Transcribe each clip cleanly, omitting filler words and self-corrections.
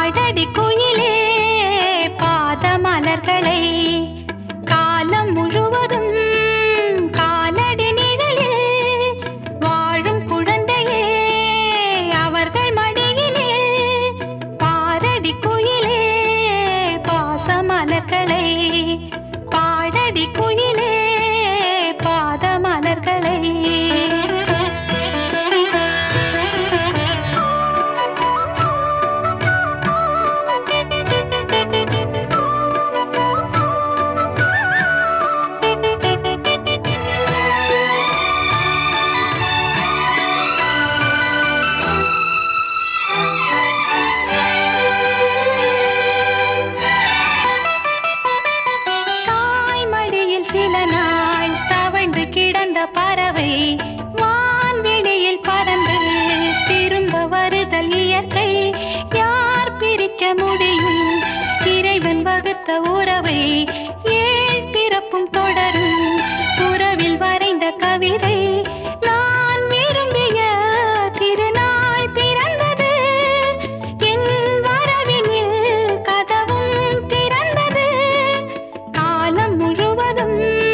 பாடடி குயிலே பாத மலர்களை காலம் முழுவதும் காலடி நிழலில் வாழும் குழந்தையே அவர்கள் மடியிலே பாரடி குயிலே பாச மலர்களை பாடடி குயிலே பாத மலர்களை சில நாள் தவழ்ந்து கிடந்த பறவை வான்வெளியில் பறந்து திரும்ப வருதல் இயற்கை யார் பிரிக்க முடியும் இறைவன் வகுத்த உறவை ஏழ் பிறப்பும் தொடரும் உறவில் வரைந்த கவிதை நான் விரும்பிய திருநாள் பிறந்தது என் வரவினில் கதவும் திறந்தது காலம் முழுவதும்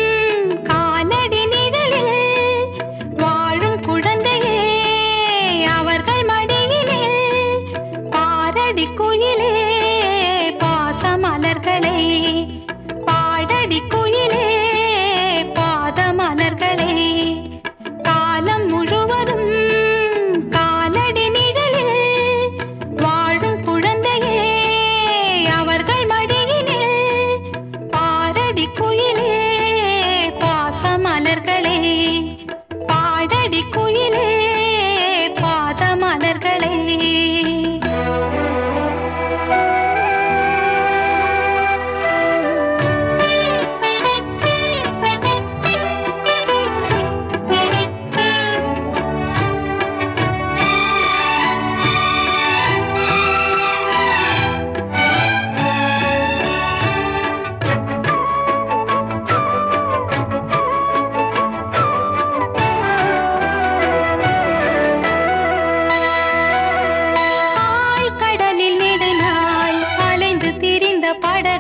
காலடி நிழலில் வாழும் குழந்தையே அவர்கள் மடியிலே பாரடி குயிலே பாச மலர்களை பாடடி குயிலே பாத மலர்களை காலம் முழுவதும் காலடி நிழலில் வாழும் குழந்தையே அவர்கள் மடியிலே பாரடி குயிலே பாச மலர்களை பாடடி குயிலே பாத மலர்களை கடலில் நெடுநாள் அலைந்து திரிந்த பட